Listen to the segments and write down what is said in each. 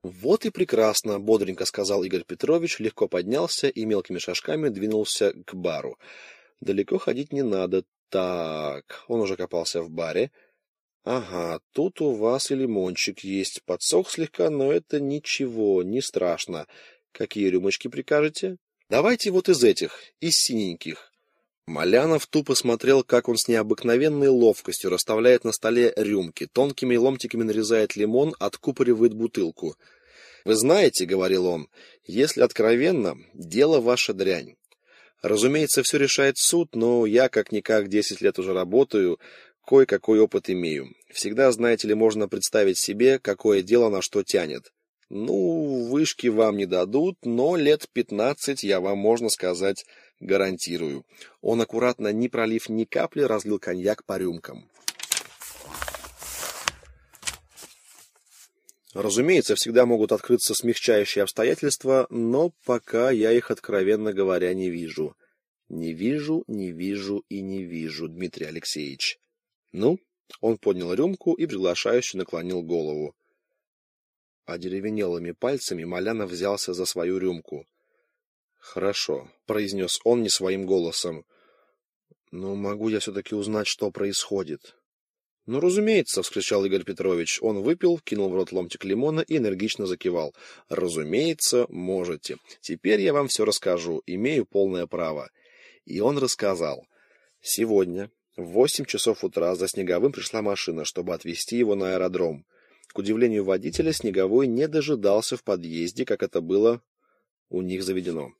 Вот и прекрасно, бодренько сказал Игорь Петрович, легко поднялся и мелкими шажками двинулся к бару. Далеко ходить не надо. Так, он уже копался в баре. Ага, тут у вас и лимончик есть. Подсох слегка, но это ничего, не страшно. Какие рюмочки прикажете? Давайте вот из этих, из синеньких. Малянов тупо смотрел, как он с необыкновенной ловкостью расставляет на столе рюмки, тонкими ломтиками нарезает лимон, откупоривает бутылку. «Вы знаете, — говорил он, — если откровенно, дело ваша дрянь. Разумеется, все решает суд, но я как-никак 10 лет уже работаю, кое-какой опыт имею. Всегда, знаете ли, можно представить себе, какое дело на что тянет. Ну, вышки вам не дадут, но лет 15 я вам, можно сказать, гарантирую». Он аккуратно, не пролив ни капли, разлил коньяк по рюмкам. Разумеется, всегда могут открыться смягчающие обстоятельства, но пока я их, откровенно говоря, не вижу. Не вижу, не вижу и не вижу, Дмитрий Алексеевич. Ну, он поднял рюмку и приглашающе наклонил голову. Одеревенелыми пальцами Малянов взялся за свою рюмку. «Хорошо», — произнес он не своим голосом. «Но могу я все-таки узнать, что происходит?» «Ну, разумеется», — вскричал Игорь Петрович. Он выпил, кинул в рот ломтик лимона и энергично закивал. «Разумеется, можете. Теперь я вам все расскажу. Имею полное право». И он рассказал. Сегодня в 8 часов утра за Снеговым пришла машина, чтобы отвезти его на аэродром. К удивлению водителя, Снеговой не дожидался в подъезде, как это было у них заведено.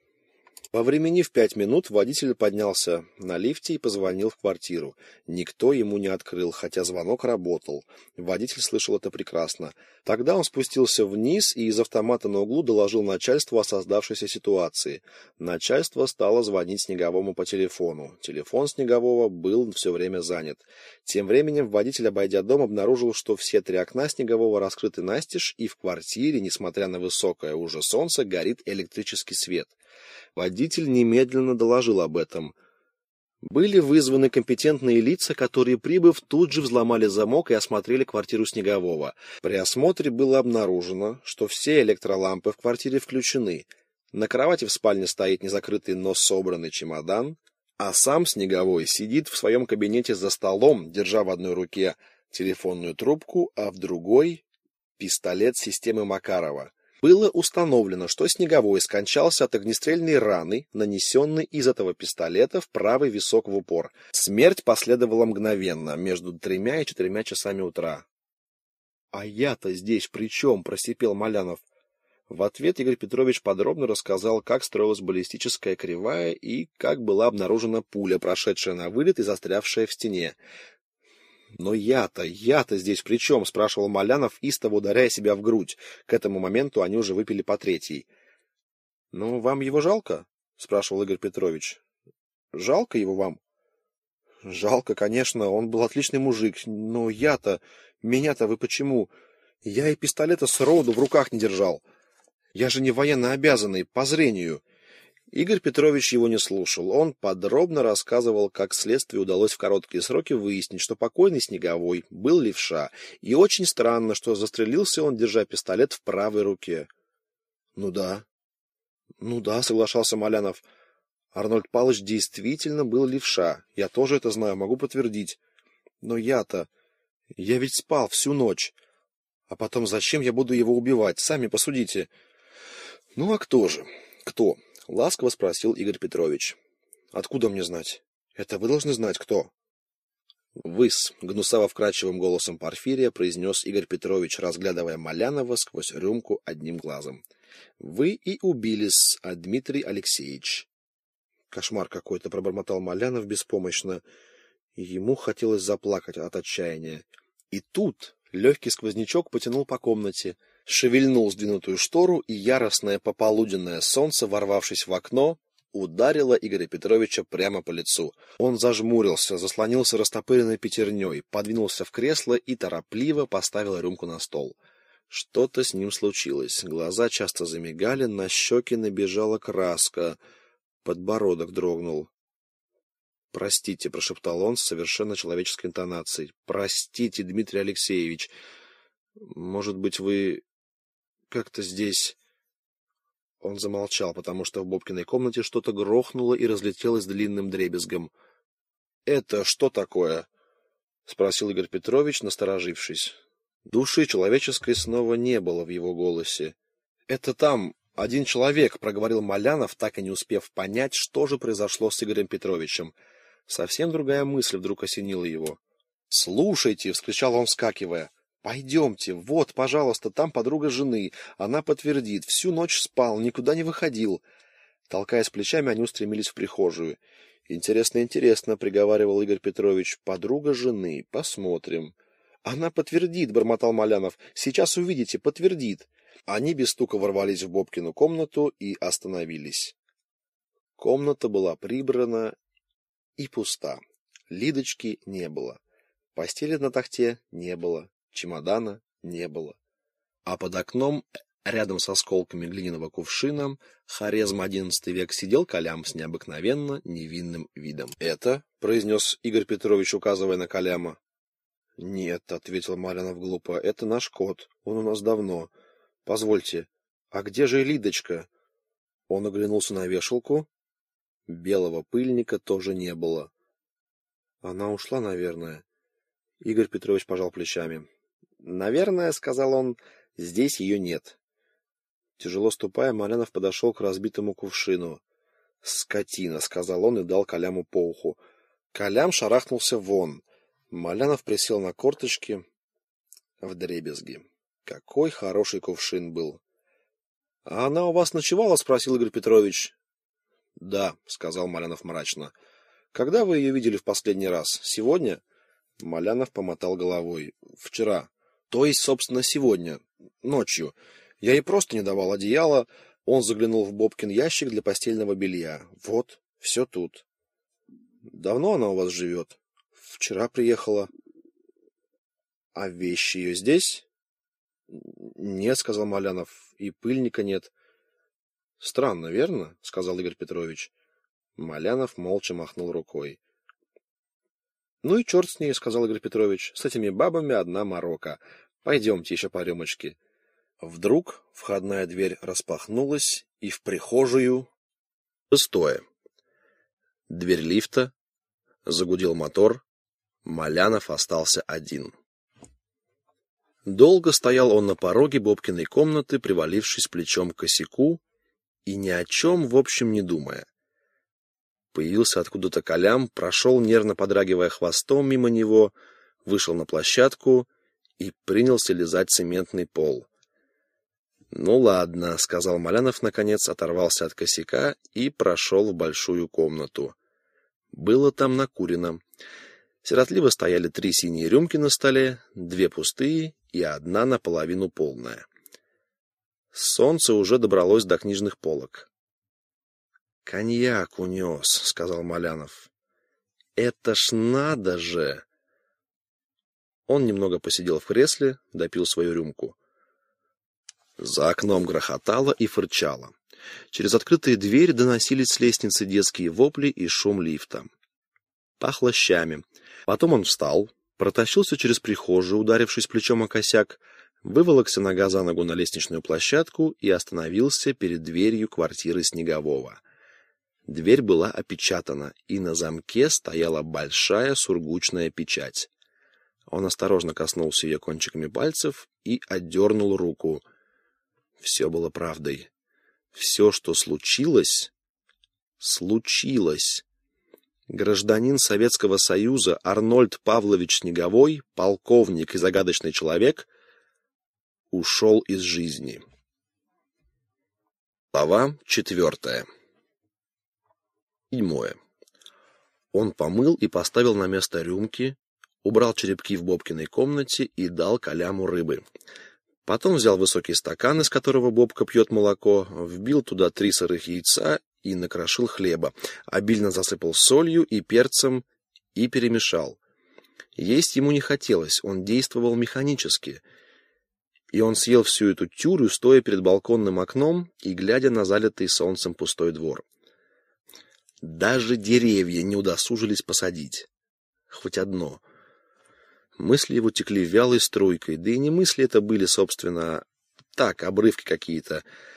Повременив 5 минут, водитель поднялся на лифте и позвонил в квартиру. Никто ему не открыл, хотя звонок работал. Водитель слышал это прекрасно. Тогда он спустился вниз и из автомата на углу доложил начальству о создавшейся ситуации. Начальство стало звонить Снеговому по телефону. Телефон Снегового был все время занят. Тем временем водитель, обойдя дом, обнаружил, что все 3 окна Снегового раскрыты настежь, и в квартире, несмотря на высокое уже солнце, горит электрический свет. Водитель немедленно доложил об этом. Были вызваны компетентные лица, которые, прибыв, тут же взломали замок и осмотрели квартиру Снегового. При осмотре было обнаружено, что все электролампы в квартире включены. На кровати в спальне стоит незакрытый, но собранный чемодан, а сам Снеговой сидит в своем кабинете за столом, держа в одной руке телефонную трубку, а в другой — пистолет системы Макарова. Было установлено, что Снеговой скончался от огнестрельной раны, нанесенной из этого пистолета в правый висок в упор. Смерть последовала мгновенно, между 3 и 4 часами утра. «А я-то здесь при чем?» — просипел Малянов. В ответ Игорь Петрович подробно рассказал, как строилась баллистическая кривая и как была обнаружена пуля, прошедшая на вылет и застрявшая в стене. «Но я-то здесь при чем?» — спрашивал Малянов, истово ударяя себя в грудь. К этому моменту они уже выпили по 3. «Ну, вам его жалко?» — спрашивал Игорь Петрович. «Жалко его вам?» «Жалко, конечно, он был отличный мужик, но меня-то вы почему? Я и пистолета сроду в руках не держал. Я же не военно обязанный, по зрению». Игорь Петрович его не слушал. Он подробно рассказывал, как следствию удалось в короткие сроки выяснить, что покойный Снеговой был левша, и очень странно, что застрелился он, держа пистолет в правой руке. «Ну да, соглашался Малянов. «Арнольд Павлович действительно был левша. Я тоже это знаю, могу подтвердить. Но я ведь спал всю ночь. А потом зачем я буду его убивать? Сами посудите». «Ну а кто же? Кто?» — ласково спросил Игорь Петрович. «Откуда мне знать? Это вы должны знать, кто». «Вы-с», — гнусаво-вкрадчивым голосом Порфирия произнес Игорь Петрович, разглядывая Малянова сквозь рюмку одним глазом. «Вы и убили-с, а Дмитрий Алексеевич». «Кошмар какой-то», — пробормотал Малянов беспомощно. Ему хотелось заплакать от отчаяния. И тут легкий сквознячок потянул по комнате, шевельнул сдвинутую штору, и яростное пополуденное солнце, ворвавшись в окно, ударило Игоря Петровича прямо по лицу. Он зажмурился, заслонился растопыренной пятерней, подвинулся в кресло и торопливо поставил рюмку на стол. Что-то с ним случилось. Глаза часто замигали, на щеки набежала краска. Подбородок дрогнул. «Простите», — прошептал он с совершенно человеческой интонацией. «Простите, Дмитрий Алексеевич. Может быть, вы как-то здесь...» Он замолчал, потому что в Бобкиной комнате что-то грохнуло и разлетелось длинным дребезгом. «Это что такое?» — спросил Игорь Петрович, насторожившись. Души человеческой снова не было в его голосе. «Это там один человек», — проговорил Малянов, так и не успев понять, что же произошло с Игорем Петровичем. Совсем другая мысль вдруг осенила его. «Слушайте», — вскричал он, вскакивая, — «пойдемте, вот, пожалуйста, там подруга жены, она подтвердит, всю ночь спал, никуда не выходил». Толкаясь плечами, они устремились в прихожую. «Интересно, интересно», — приговаривал Игорь Петрович, — «подруга жены, посмотрим». «Она подтвердит», — бормотал Малянов, — «сейчас увидите, подтвердит». Они без стука ворвались в Бобкину комнату и остановились. Комната была прибрана и пуста. Лидочки не было. Постели на тахте не было. Чемодана не было. А под окном, рядом с осколками глиняного кувшина, Хорезм XI век, сидел Колям с необыкновенно невинным видом. «Это?» — произнес Игорь Петрович, указывая на Коляма. «Нет», — ответил Малянов глупо, — «это наш кот. Он у нас давно. Позвольте, а где же Лидочка?» Он оглянулся на вешалку. Белого пыльника тоже не было. «Она ушла, наверное». Игорь Петрович пожал плечами. «Наверное, — сказал он, — здесь ее нет». Тяжело ступая, Малянов подошел к разбитому кувшину. «Скотина!» — сказал он и дал Коляму по уху. Колям шарахнулся вон. Малянов присел на корточки вдребезги. Какой хороший кувшин был! — А она у вас ночевала? — спросил Игорь Петрович. — Да, — сказал Малянов мрачно. — Когда вы ее видели в последний раз? Сегодня? Малянов помотал головой. — Вчера. То есть, собственно, сегодня. Ночью. Я ей просто не давал одеяла. Он заглянул в Бобкин ящик для постельного белья. Вот, все тут. — Давно она у вас живет? — Вчера приехала. — А вещи ее здесь? — Нет, — сказал Малянов, — и пыльника нет. — Странно, верно? — сказал Игорь Петрович. Малянов молча махнул рукой. — Ну и черт с ней, — сказал Игорь Петрович, — с этими бабами одна морока. Пойдемте еще по рюмочке. Вдруг входная дверь распахнулась, и в прихожую... Пустое. Дверь лифта, загудел мотор, Малянов остался один. Долго стоял он на пороге Бобкиной комнаты, привалившись плечом к косяку и ни о чем, в общем, не думая. Появился откуда-то Колям, прошел, нервно подрагивая хвостом мимо него, вышел на площадку и принялся лизать цементный пол. «Ну ладно», — сказал Малянов, наконец, оторвался от косяка и прошел в большую комнату. Было там накурено. Сиротливо стояли 3 синие рюмки на столе, 2 пустые и 1 наполовину полная. Солнце уже добралось до книжных полок. «Коньяк унес», — сказал Малянов. «Это ж надо же!» Он немного посидел в кресле, допил свою рюмку. За окном грохотало и фырчало. Через открытые двери доносились с лестницы детские вопли и шум лифта. Пахло щами. Потом он встал, протащился через прихожую, ударившись плечом о косяк, выволокся нога за ногу на лестничную площадку и остановился перед дверью квартиры Снегового. Дверь была опечатана, и на замке стояла большая сургучная печать. Он осторожно коснулся ее кончиками пальцев и отдернул руку. Все было правдой. Все, что случилось, случилось. Гражданин Советского Союза Арнольд Павлович Снеговой, полковник и загадочный человек, ушел из жизни. Глава 4. 7. Он помыл и поставил на место рюмки, убрал черепки в Бобкиной комнате и дал Коляму рыбы. Потом взял высокий стакан, из которого Бобка пьет молоко, вбил туда 3 сырых яйца и накрошил хлеба, обильно засыпал солью и перцем и перемешал. Есть ему не хотелось, он действовал механически. И он съел всю эту тюрю, стоя перед балконным окном и глядя на залитый солнцем пустой двор. Даже деревья не удосужились посадить. Хоть одно. Мысли его текли вялой струйкой, да и не мысли это были, собственно. так, обрывки какие-то.